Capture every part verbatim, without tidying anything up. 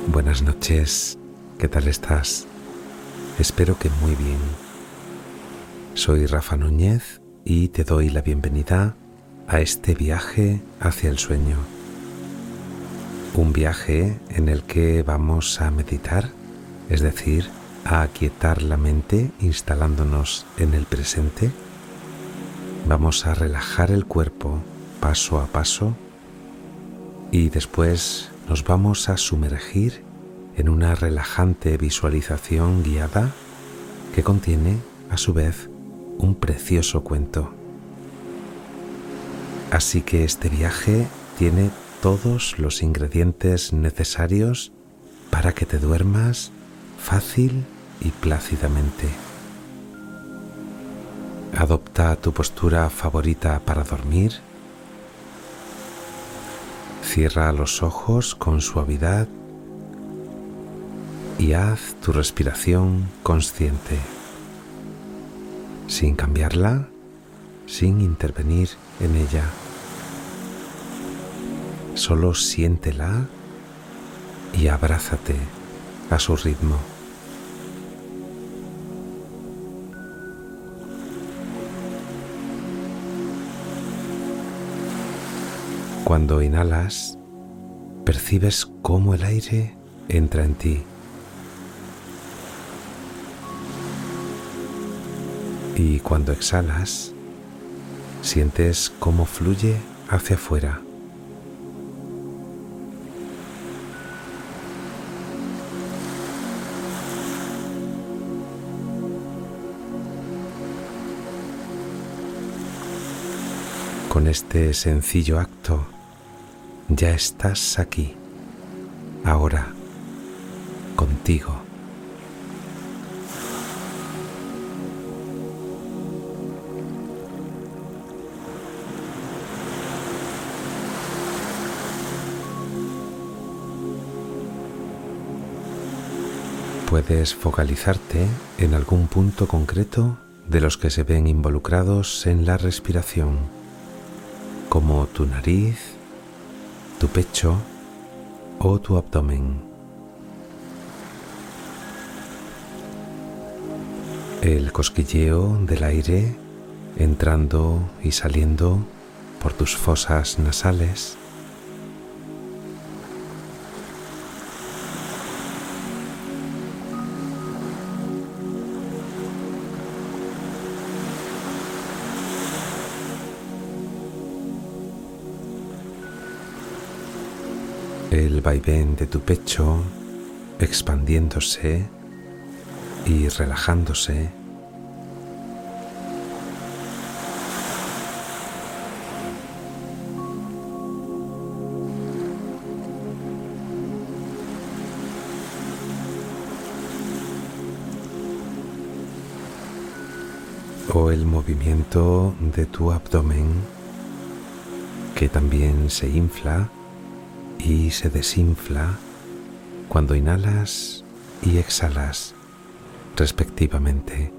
Buenas noches, ¿qué tal estás? Espero que muy bien. Soy Rafa Núñez y te doy la bienvenida a este viaje hacia el sueño. Un viaje en el que vamos a meditar, es decir, a aquietar la mente instalándonos en el presente. Vamos a relajar el cuerpo paso a paso y después nos vamos a sumergir en una relajante visualización guiada que contiene, a su vez, un precioso cuento. Así que este viaje tiene todos los ingredientes necesarios para que te duermas fácil y plácidamente. Adopta tu postura favorita para dormir. Cierra los ojos con suavidad y haz tu respiración consciente, sin cambiarla, sin intervenir en ella. Solo siéntela y abrázate a su ritmo. Cuando inhalas, percibes cómo el aire entra en ti. Y cuando exhalas, sientes cómo fluye hacia afuera. Con este sencillo acto, ya estás aquí, ahora, contigo. Puedes focalizarte en algún punto concreto de los que se ven involucrados en la respiración, como tu nariz, tu pecho o tu abdomen. El cosquilleo del aire entrando y saliendo por tus fosas nasales. El vaivén de tu pecho expandiéndose y relajándose. O el movimiento de tu abdomen que también se infla y se desinfla cuando inhalas y exhalas, respectivamente.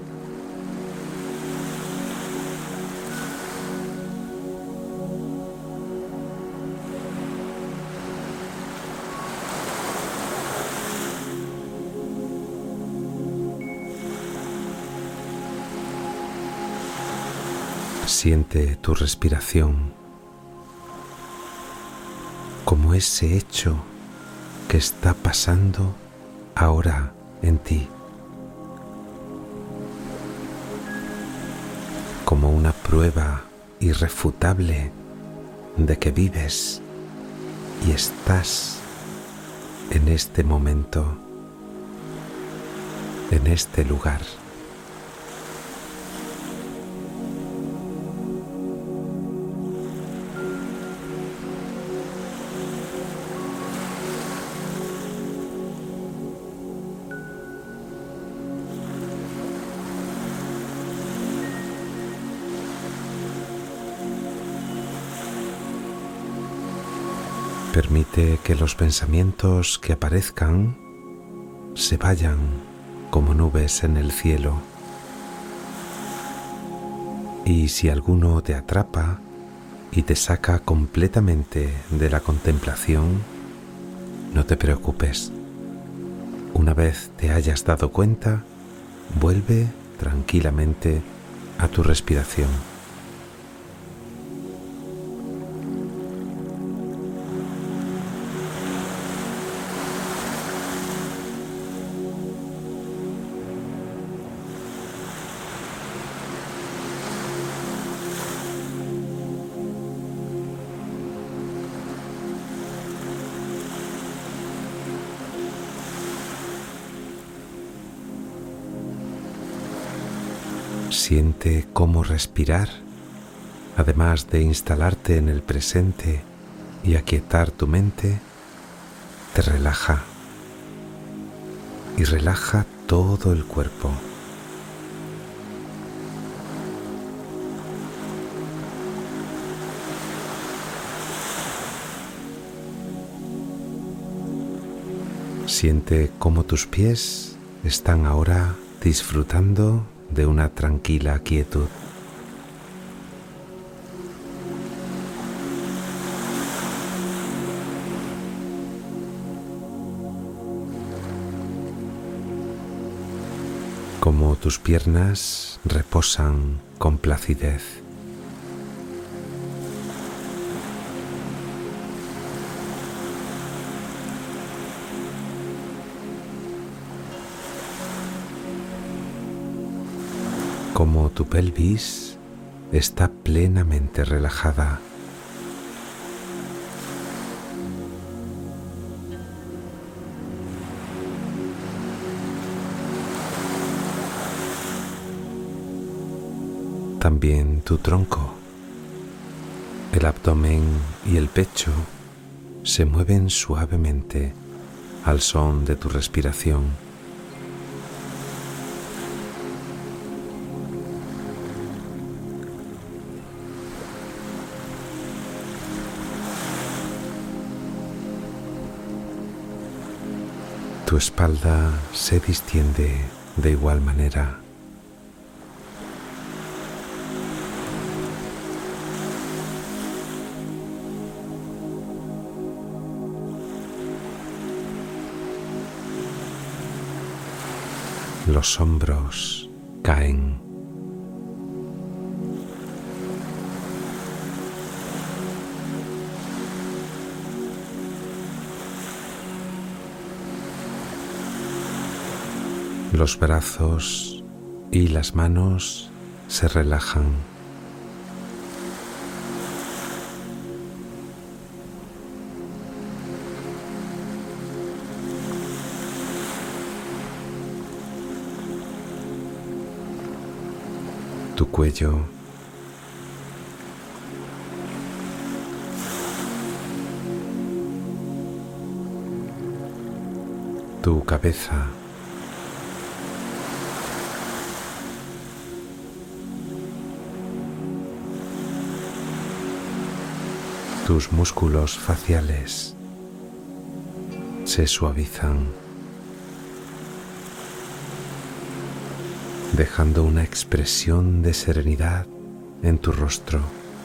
Siente tu respiración como ese hecho que está pasando ahora en ti, como una prueba irrefutable de que vives y estás en este momento, en este lugar. Permite que los pensamientos que aparezcan se vayan como nubes en el cielo. Y si alguno te atrapa y te saca completamente de la contemplación, No te preocupes. Una vez te hayas dado cuenta, vuelve tranquilamente a tu respiración. Siente cómo respirar, además de instalarte en el presente y aquietar tu mente, te relaja y relaja todo el cuerpo. Siente cómo tus pies están ahora disfrutando de una tranquila quietud. Como tus piernas reposan con placidez. Como tu pelvis está plenamente relajada. También tu tronco, el abdomen y el pecho se mueven suavemente al son de tu respiración. Tu espalda se distiende de igual manera. Los hombros caen. Los brazos y las manos se relajan. Tu cuello, tu cabeza, tus músculos faciales se suavizan, dejando una expresión de serenidad en tu rostro.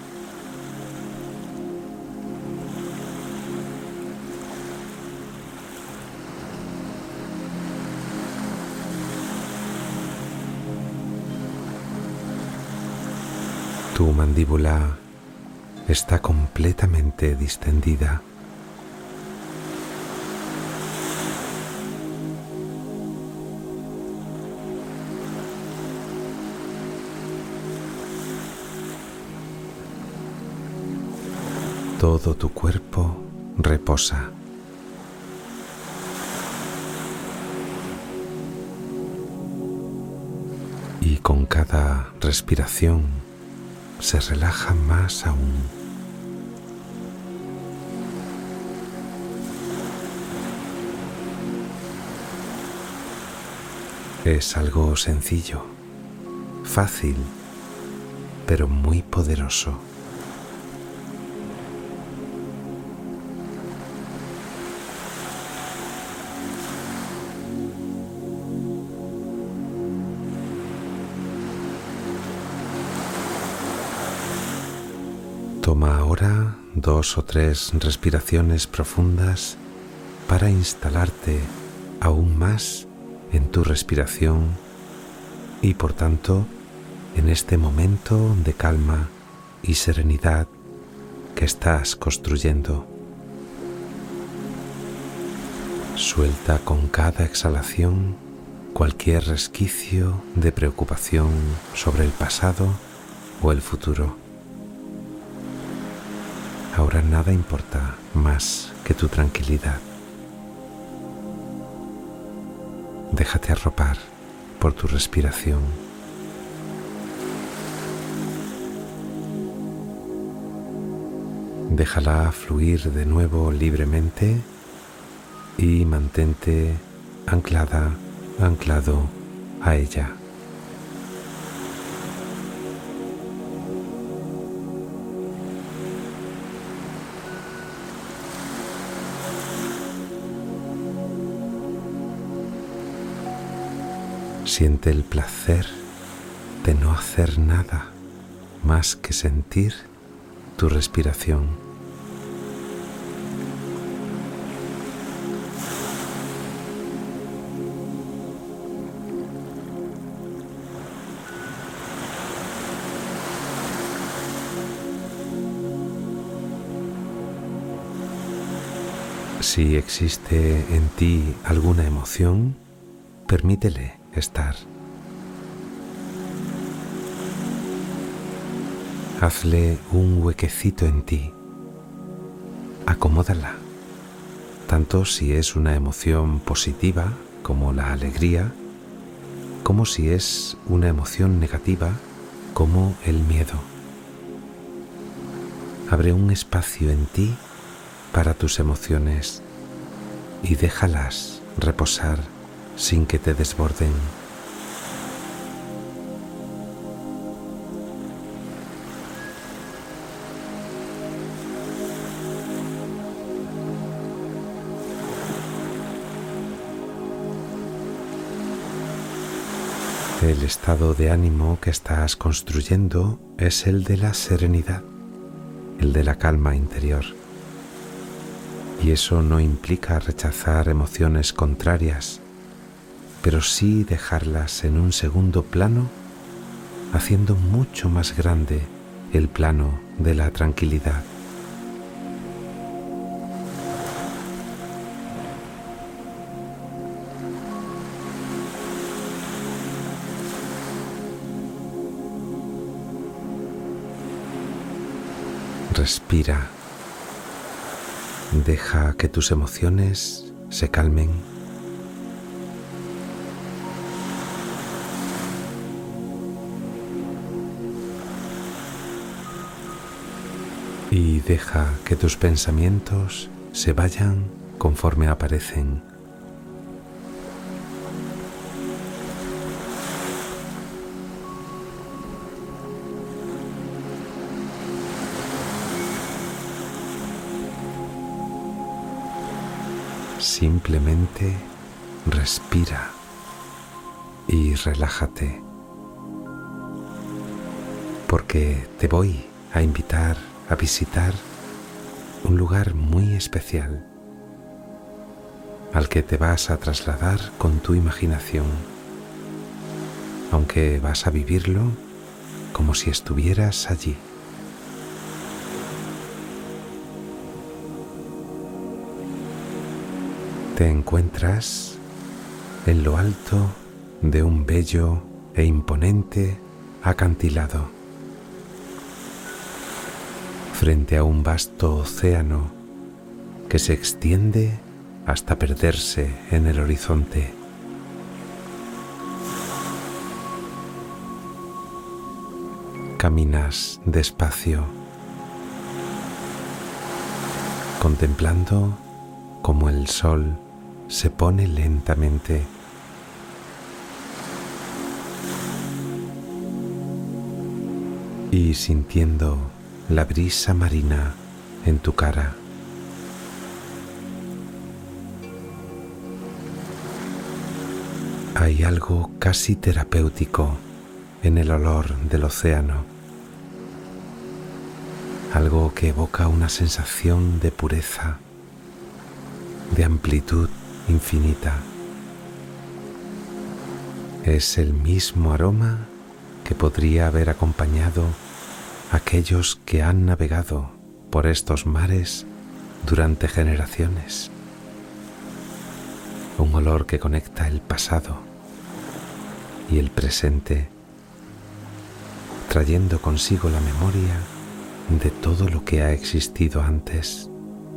Tu mandíbula está completamente distendida. Todo tu cuerpo reposa. Y con cada respiración se relaja más aún. Es algo sencillo, fácil, pero muy poderoso. Toma ahora dos o tres respiraciones profundas para instalarte aún más en tu respiración y por tanto en este momento de calma y serenidad que estás construyendo. Suelta con cada exhalación cualquier resquicio de preocupación sobre el pasado o el futuro. Ahora nada importa más que tu tranquilidad. Déjate arropar por tu respiración. Déjala fluir de nuevo libremente y mantente anclada, anclado a ella. Siente el placer de no hacer nada más que sentir tu respiración. Si existe en ti alguna emoción, permítele estar. Hazle un huequecito en ti. Acomódala, tanto si es una emoción positiva como la alegría, como si es una emoción negativa como el miedo. Abre un espacio en ti para tus emociones y déjalas reposar sin que te desborden. El estado de ánimo que estás construyendo es el de la serenidad, el de la calma interior. Y eso no implica rechazar emociones contrarias, pero sí dejarlas en un segundo plano, haciendo mucho más grande el plano de la tranquilidad. Respira. Deja que tus emociones se calmen. Y deja que tus pensamientos se vayan conforme aparecen. Simplemente respira y relájate, porque te voy a invitar a visitar un lugar muy especial al que te vas a trasladar con tu imaginación, aunque vas a vivirlo como si estuvieras allí. Te encuentras en lo alto de un bello e imponente acantilado, frente a un vasto océano que se extiende hasta perderse en el horizonte. Caminas despacio, contemplando cómo el sol se pone lentamente. Y sintiendo la brisa marina en tu cara. Hay algo casi terapéutico en el olor del océano, algo que evoca una sensación de pureza, de amplitud infinita. Es el mismo aroma que podría haber acompañado a aquellos que han navegado por estos mares durante generaciones. Un olor que conecta el pasado y el presente, trayendo consigo la memoria de todo lo que ha existido antes.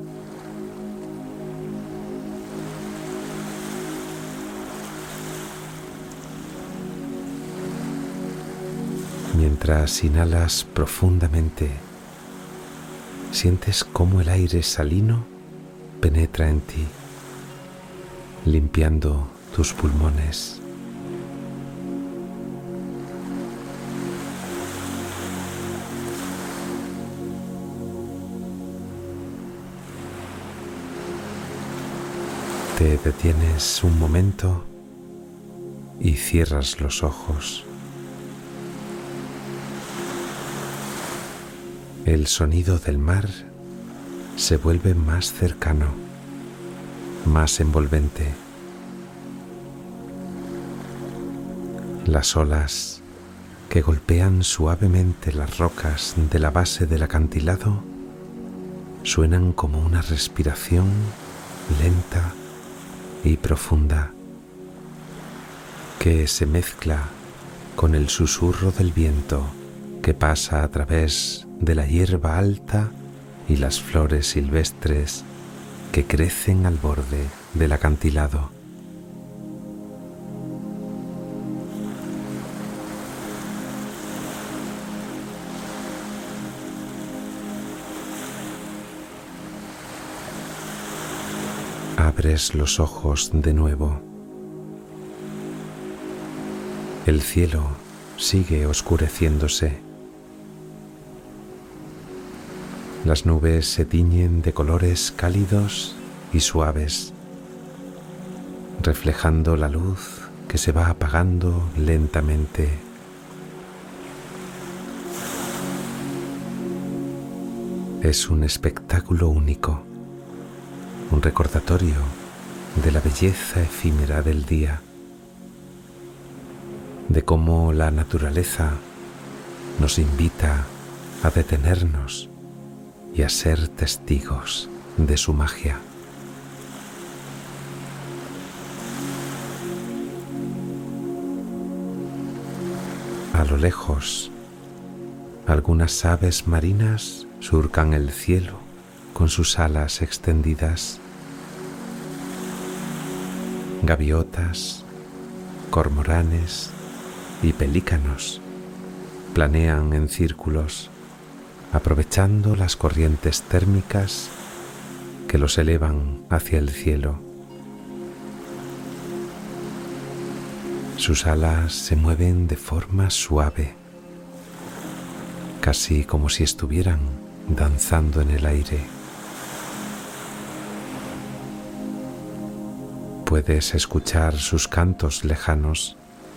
Mientras inhalas profundamente, sientes cómo el aire salino penetra en ti, limpiando tus pulmones. Te detienes un momento y cierras los ojos. El sonido del mar se vuelve más cercano, más envolvente. Las olas que golpean suavemente las rocas de la base del acantilado suenan como una respiración lenta y profunda que se mezcla con el susurro del viento que pasa a través de la hierba alta y las flores silvestres que crecen al borde del acantilado. Abres los ojos de nuevo. El cielo sigue oscureciéndose. Las nubes se tiñen de colores cálidos y suaves, reflejando la luz que se va apagando lentamente. Es un espectáculo único, un recordatorio de la belleza efímera del día, de cómo la naturaleza nos invita a detenernos y a ser testigos de su magia. A lo lejos, algunas aves marinas surcan el cielo con sus alas extendidas. Gaviotas, cormoranes y pelícanos planean en círculos, aprovechando las corrientes térmicas que los elevan hacia el cielo. Sus alas se mueven de forma suave, casi como si estuvieran danzando en el aire. Puedes escuchar sus cantos lejanos.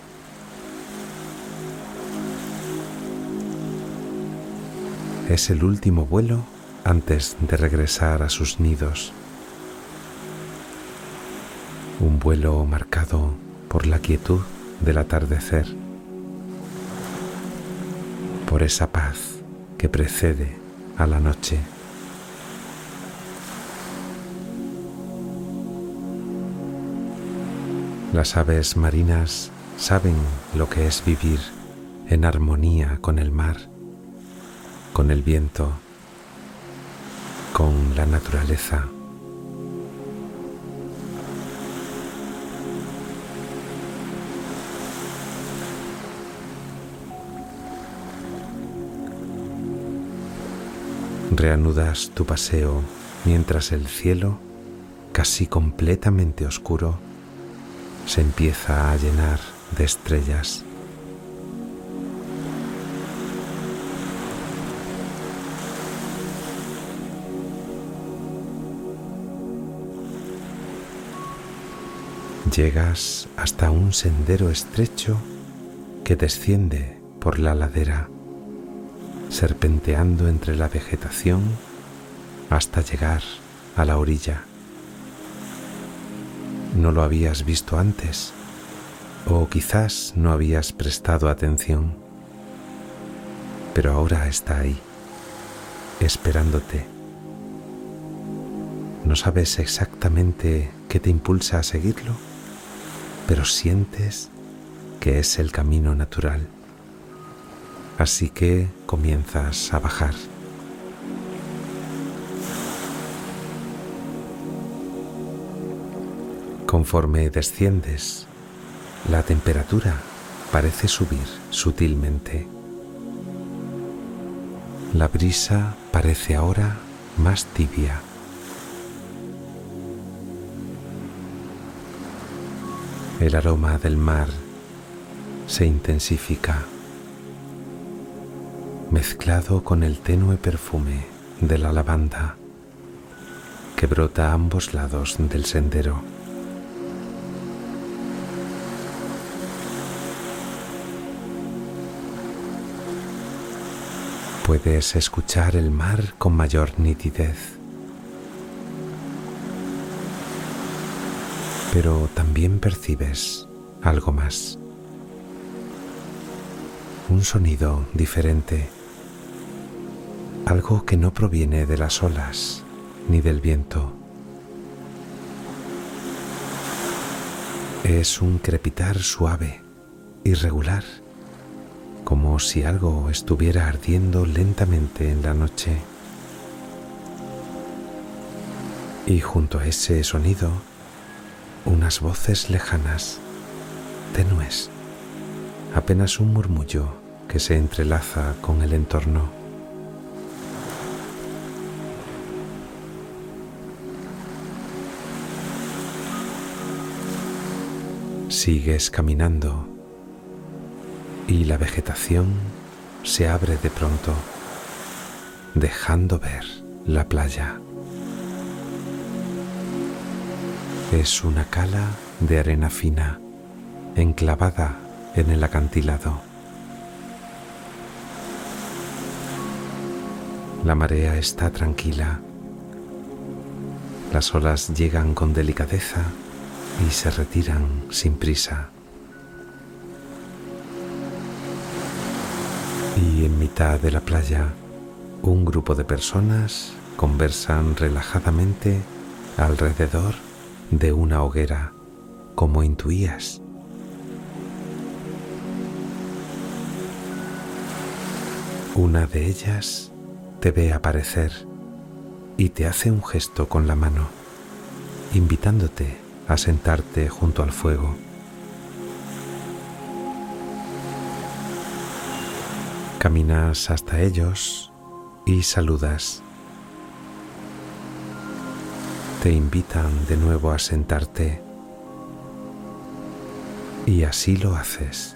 Es el último vuelo antes de regresar a sus nidos. Un vuelo marcado por la quietud del atardecer, por esa paz que precede a la noche. Las aves marinas saben lo que es vivir en armonía con el mar, con el viento, con la naturaleza. Reanudas tu paseo mientras el cielo, casi completamente oscuro, se empieza a llenar de estrellas. Llegas hasta un sendero estrecho que desciende por la ladera, serpenteando entre la vegetación hasta llegar a la orilla. no lo habías visto antes, o quizás no habías prestado atención, pero ahora está ahí, esperándote. No sabes exactamente qué te impulsa a seguirlo, pero sientes que es el camino natural. Así que comienzas a bajar. Conforme desciendes, la temperatura parece subir sutilmente. La brisa parece ahora más tibia. El aroma del mar se intensifica, mezclado con el tenue perfume de la lavanda que brota a ambos lados del sendero. Puedes escuchar el mar con mayor nitidez, pero también percibes algo más. Un sonido diferente, algo que no proviene de las olas ni del viento. Es un crepitar suave, irregular, como si algo estuviera ardiendo lentamente en la noche. Y junto a ese sonido, unas voces lejanas, tenues, apenas un murmullo que se entrelaza con el entorno. Sigues caminando y la vegetación se abre de pronto, dejando ver la playa. Es una cala de arena fina, enclavada en el acantilado. La marea está tranquila. Las olas llegan con delicadeza y se retiran sin prisa. Y en mitad de la playa, un grupo de personas conversan relajadamente alrededor de una hoguera, como intuías. Una de ellas te ve aparecer y te hace un gesto con la mano, invitándote a sentarte junto al fuego. Caminas hasta ellos y saludas. Te invitan de nuevo a sentarte y así lo haces.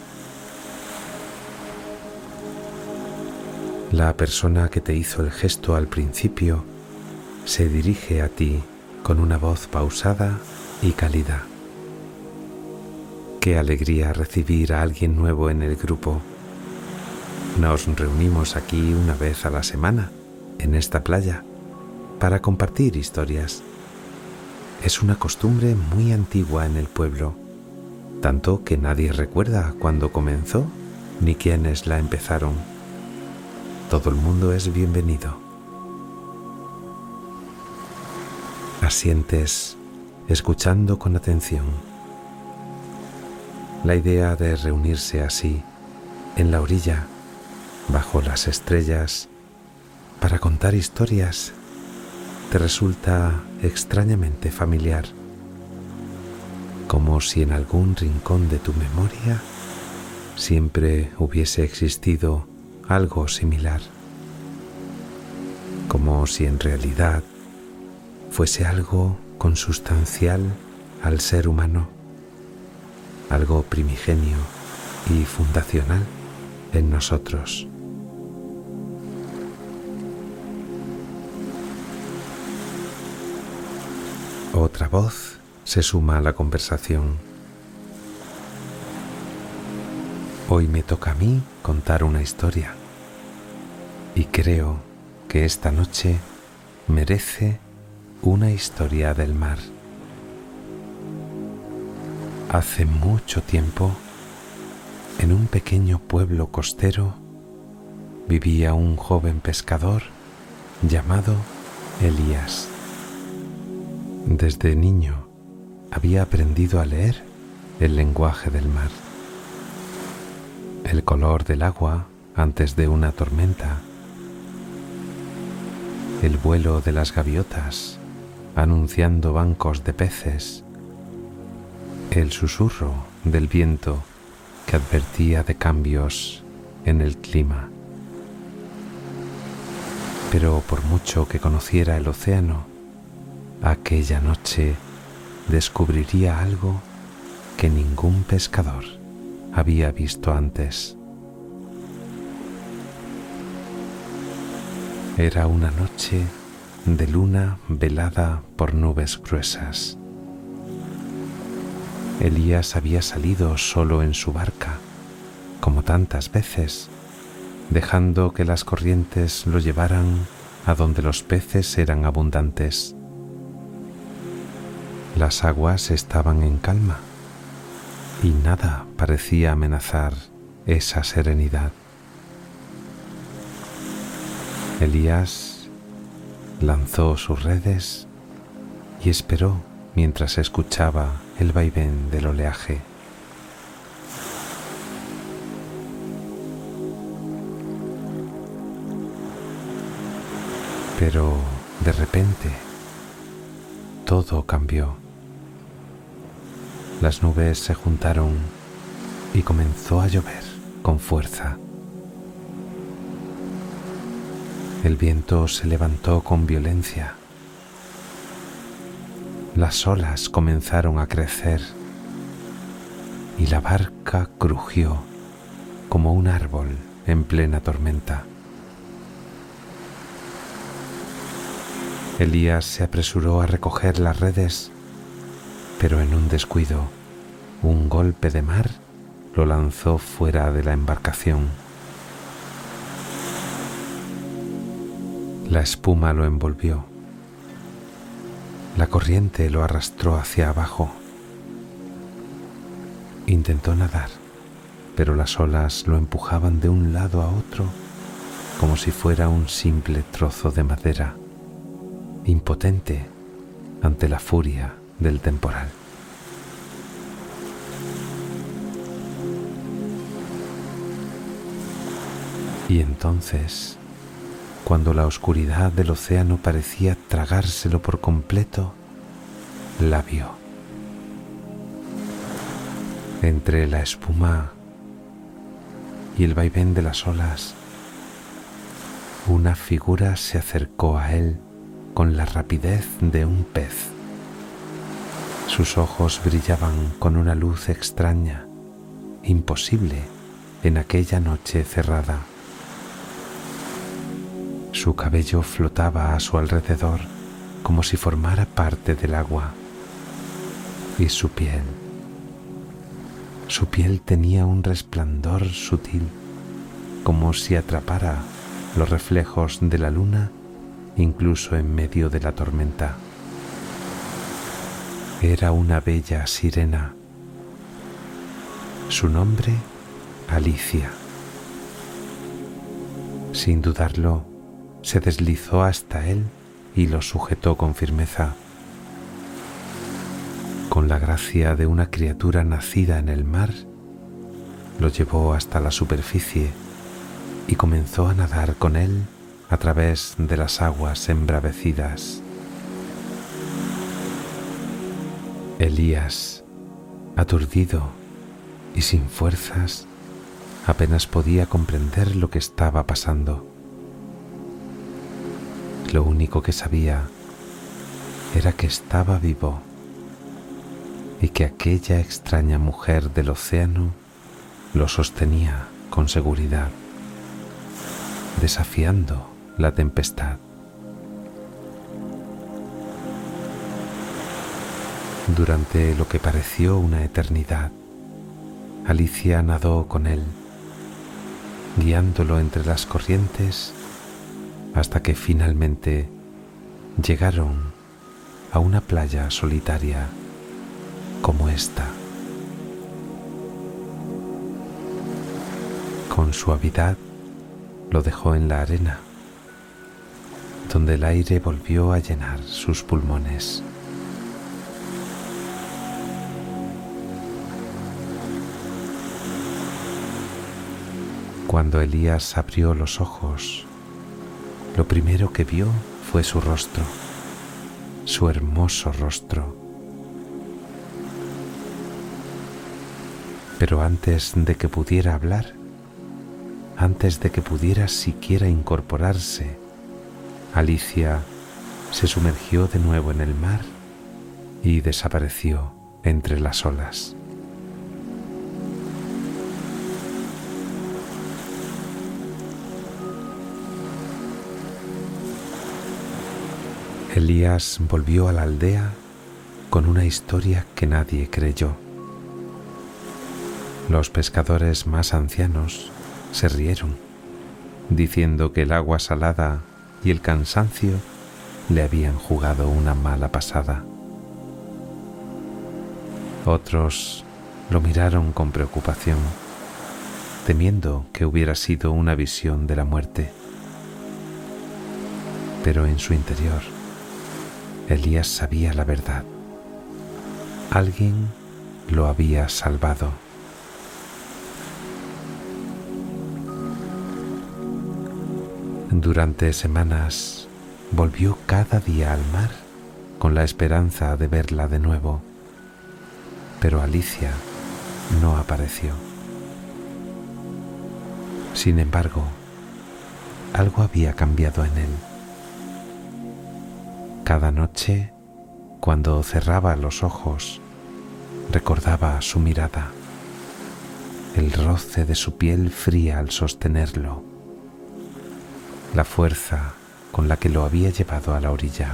La persona que te hizo el gesto al principio se dirige a ti con una voz pausada y cálida. Qué alegría recibir a alguien nuevo en el grupo. Nos reunimos aquí una vez a la semana, en esta playa, para compartir historias. Es una costumbre muy antigua en el pueblo, tanto que nadie recuerda cuándo comenzó ni quiénes la empezaron. Todo el mundo es bienvenido. Asientes, escuchando con atención. La idea de reunirse así, en la orilla, bajo las estrellas, para contar historias, te resulta extrañamente familiar, como si en algún rincón de tu memoria siempre hubiese existido algo similar, como si en realidad fuese algo consustancial al ser humano, algo primigenio y fundacional en nosotros. Otra voz se suma a la conversación. Hoy me toca a mí contar una historia y creo que esta noche merece una historia del mar. Hace mucho tiempo, en un pequeño pueblo costero, vivía un joven pescador llamado Elías. Desde niño había aprendido a leer el lenguaje del mar, el color del agua antes de una tormenta, el vuelo de las gaviotas anunciando bancos de peces, el susurro del viento que advertía de cambios en el clima. Pero por mucho que conociera el océano, aquella noche descubriría algo que ningún pescador había visto antes. Era una noche de luna velada por nubes gruesas. Elías había salido solo en su barca, como tantas veces, dejando que las corrientes lo llevaran a donde los peces eran abundantes. Las aguas estaban en calma y nada parecía amenazar esa serenidad. Elías lanzó sus redes y esperó mientras escuchaba el vaivén del oleaje. Pero de repente todo cambió. Las nubes se juntaron y comenzó a llover con fuerza. El viento se levantó con violencia. Las olas comenzaron a crecer y la barca crujió como un árbol en plena tormenta. Elías se apresuró a recoger las redes, pero en un descuido, un golpe de mar lo lanzó fuera de la embarcación. La espuma lo envolvió. La corriente lo arrastró hacia abajo. Intentó nadar, pero las olas lo empujaban de un lado a otro como si fuera un simple trozo de madera, impotente ante la furia del temporal. Y entonces, cuando la oscuridad del océano parecía tragárselo por completo, la vio. Entre la espuma y el vaivén de las olas, una figura se acercó a él con la rapidez de un pez. Sus ojos brillaban con una luz extraña, imposible en aquella noche cerrada. Su cabello flotaba a su alrededor como si formara parte del agua. Y su piel, su piel tenía un resplandor sutil, como si atrapara los reflejos de la luna incluso en medio de la tormenta. Era una bella sirena. Su nombre, Alicia. Sin dudarlo, se deslizó hasta él y lo sujetó con firmeza. Con la gracia de una criatura nacida en el mar, lo llevó hasta la superficie y comenzó a nadar con él a través de las aguas embravecidas. Elías, aturdido y sin fuerzas, apenas podía comprender lo que estaba pasando. Lo único que sabía era que estaba vivo y que aquella extraña mujer del océano lo sostenía con seguridad, desafiando la tempestad. Durante lo que pareció una eternidad, Alicia nadó con él, guiándolo entre las corrientes hasta que finalmente llegaron a una playa solitaria como esta Con suavidad lo dejó en la arena, donde el aire volvió a llenar sus pulmones. Cuando Elías abrió los ojos, lo primero que vio fue su rostro, su hermoso rostro. Pero antes de que pudiera hablar, antes de que pudiera siquiera incorporarse, Alicia se sumergió de nuevo en el mar y desapareció entre las olas. Elías volvió a la aldea con una historia que nadie creyó. Los pescadores más ancianos se rieron, diciendo que el agua salada y el cansancio le habían jugado una mala pasada. Otros lo miraron con preocupación, temiendo que hubiera sido una visión de la muerte. Pero en su interior, Elías sabía la verdad. Alguien lo había salvado. Durante semanas volvió cada día al mar con la esperanza de verla de nuevo, pero Alicia no apareció. Sin embargo, algo había cambiado en él. Cada noche, cuando cerraba los ojos, recordaba su mirada, el roce de su piel fría al sostenerlo, la fuerza con la que lo había llevado a la orilla.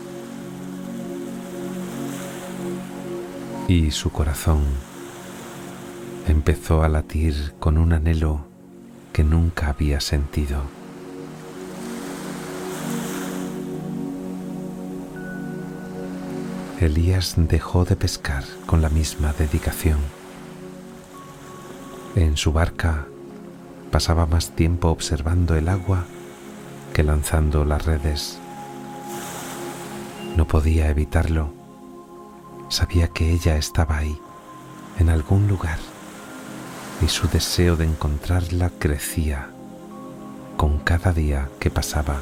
Y su corazón empezó a latir con un anhelo que nunca había sentido. Elías dejó de pescar con la misma dedicación. En su barca pasaba más tiempo observando el agua que lanzando las redes. No podía evitarlo. Sabía que ella estaba ahí, en algún lugar, y su deseo de encontrarla crecía con cada día que pasaba.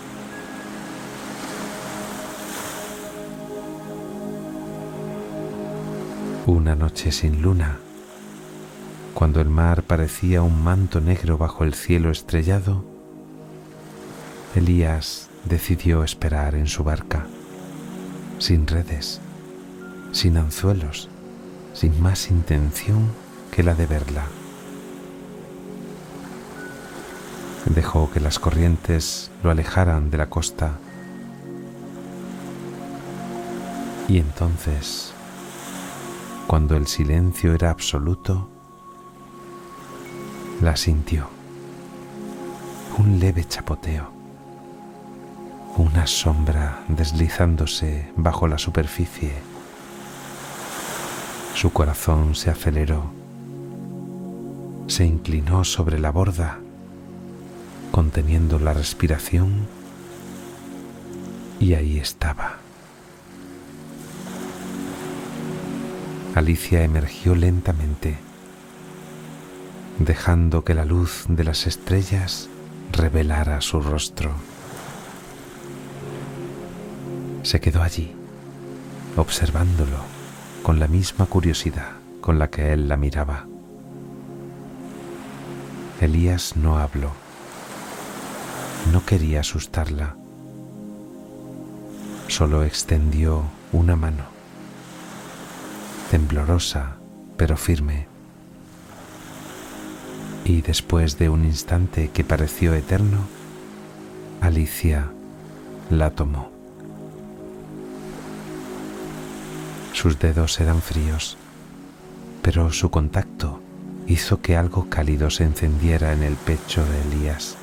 Una noche sin luna, cuando el mar parecía un manto negro bajo el cielo estrellado, Elías decidió esperar en su barca, sin redes, sin anzuelos, sin más intención que la de verla. Dejó que las corrientes lo alejaran de la costa, y entonces, cuando el silencio era absoluto, la sintió. Un leve chapoteo, una sombra deslizándose bajo la superficie. Su corazón se aceleró, se inclinó sobre la borda, conteniendo la respiración, y ahí estaba. Alicia emergió lentamente, dejando que la luz de las estrellas revelara su rostro. Se quedó allí, observándolo con la misma curiosidad con la que él la miraba. Elías no habló. No quería asustarla. Solo extendió una mano, temblorosa pero firme, y después de un instante que pareció eterno, Alicia la tomó. Sus dedos eran fríos, pero su contacto hizo que algo cálido se encendiera en el pecho de Elías.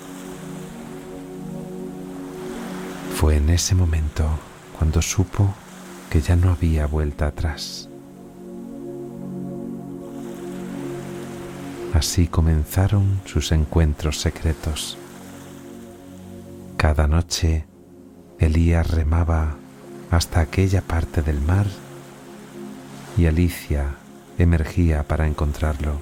Fue en ese momento cuando supo que ya no había vuelta atrás. Así comenzaron sus encuentros secretos. Cada noche Elías remaba hasta aquella parte del mar y Alicia emergía para encontrarlo.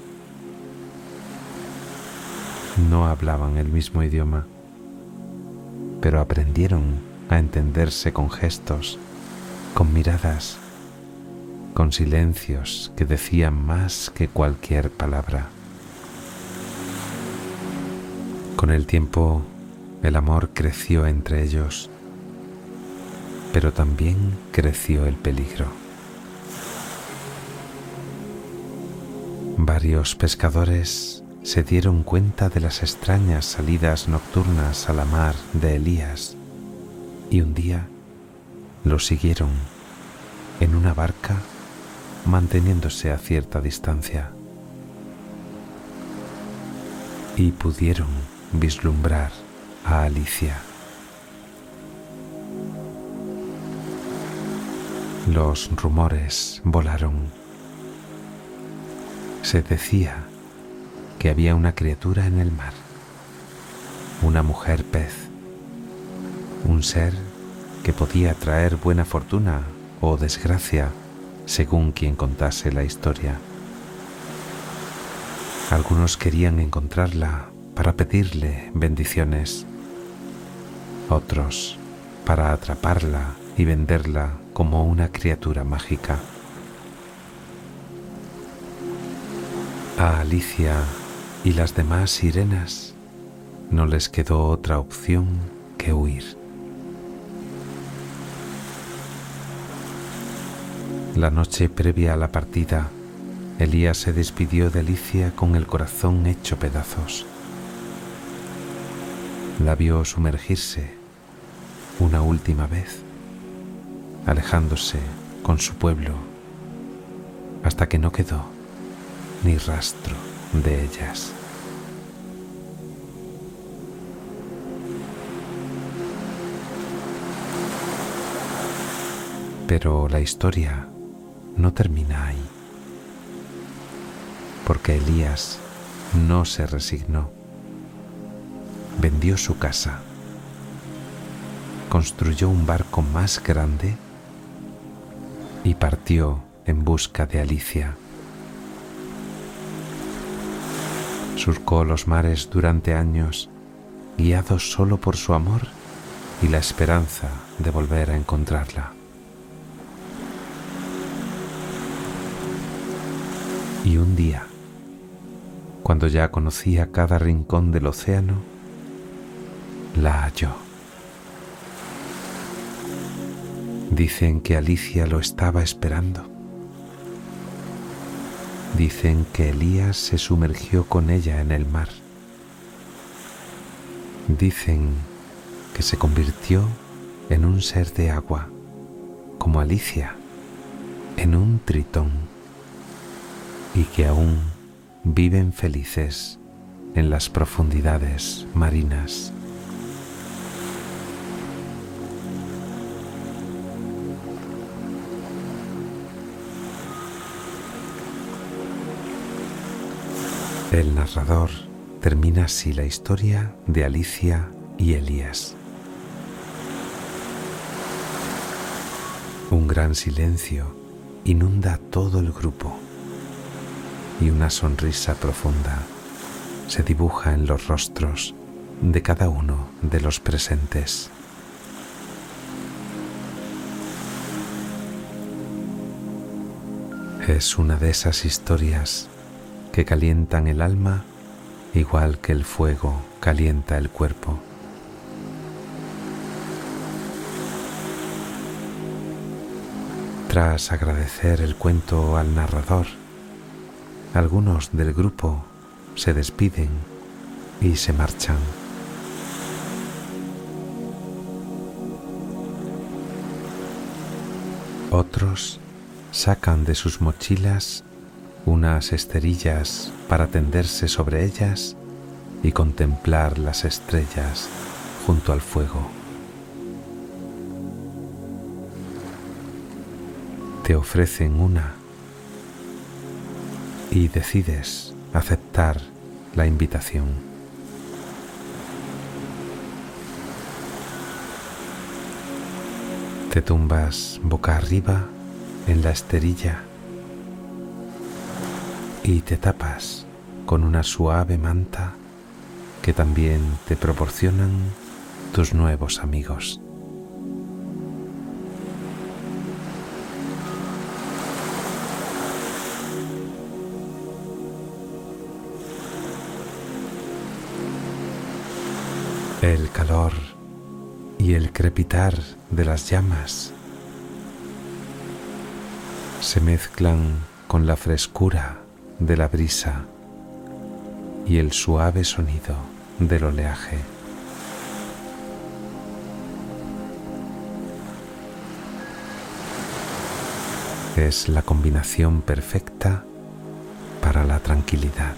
No hablaban el mismo idioma, pero aprendieron a entenderse con gestos, con miradas, con silencios que decían más que cualquier palabra. Con el tiempo, el amor creció entre ellos, pero también creció el peligro. Varios pescadores se dieron cuenta de las extrañas salidas nocturnas a la mar de Elías y un día lo siguieron en una barca manteniéndose a cierta distancia y pudieron vislumbrar a Alicia. Los rumores volaron. Se decía que había una criatura en el mar, una mujer pez, un ser que podía traer buena fortuna o desgracia según quien contase la historia. Algunos querían encontrarla para pedirle bendiciones, otros para atraparla y venderla como una criatura mágica. A Alicia y las demás sirenas no les quedó otra opción que huir. La noche previa a la partida, Elías se despidió de Alicia con el corazón hecho pedazos. La vio sumergirse una última vez, alejándose con su pueblo, hasta que no quedó ni rastro de ellas. Pero la historia no termina ahí, porque Elías no se resignó. Vendió su casa, construyó un barco más grande y partió en busca de Alicia. Surcó los mares durante años, guiado solo por su amor y la esperanza de volver a encontrarla. Y un día, cuando ya conocía cada rincón del océano, la halló. Dicen que Alicia lo estaba esperando. Dicen que Elías se sumergió con ella en el mar. Dicen que se convirtió en un ser de agua, como Alicia, en un tritón, y que aún viven felices en las profundidades marinas. El narrador termina así la historia de Alicia y Elías. Un gran silencio inunda todo el grupo y una sonrisa profunda se dibuja en los rostros de cada uno de los presentes. Es una de esas historias que calientan el alma igual que el fuego calienta el cuerpo. Tras agradecer el cuento al narrador, algunos del grupo se despiden y se marchan. Otros sacan de sus mochilas unas esterillas para tenderse sobre ellas y contemplar las estrellas junto al fuego. Te ofrecen una y decides aceptar la invitación. Te tumbas boca arriba en la esterilla y te tapas con una suave manta que también te proporcionan tus nuevos amigos. El calor y el crepitar de las llamas se mezclan con la frescura de la brisa y el suave sonido del oleaje. Es la combinación perfecta para la tranquilidad.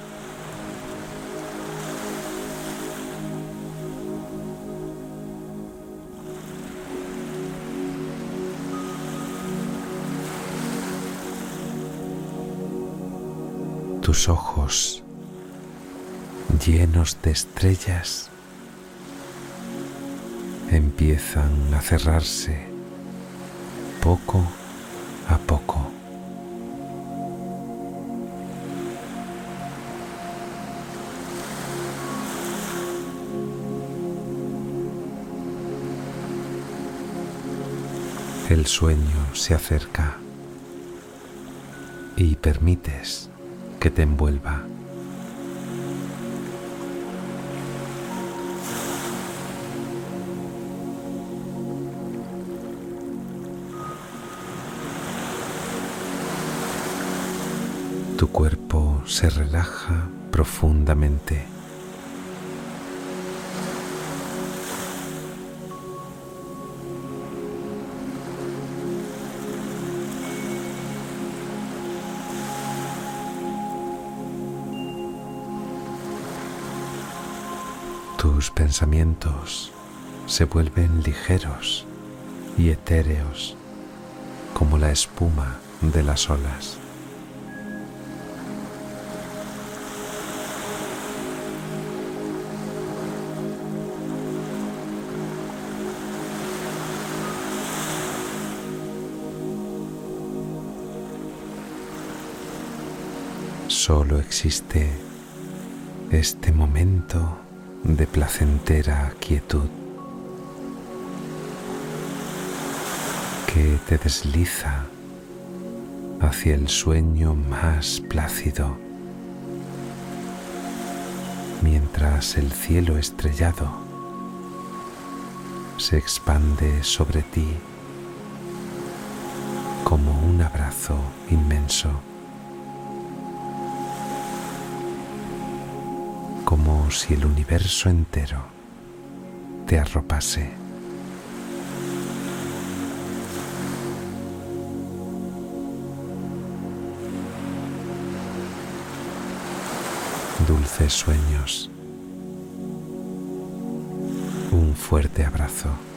Tus ojos, llenos de estrellas, empiezan a cerrarse poco a poco. El sueño se acerca y permites que te envuelva. Tu cuerpo se relaja profundamente. Tus pensamientos se vuelven ligeros y etéreos como la espuma de las olas. Solo existe este momento de placentera quietud que te desliza hacia el sueño más plácido, mientras el cielo estrellado se expande sobre ti como un abrazo inmenso, como si el universo entero te arropase. Dulces sueños. Un fuerte abrazo.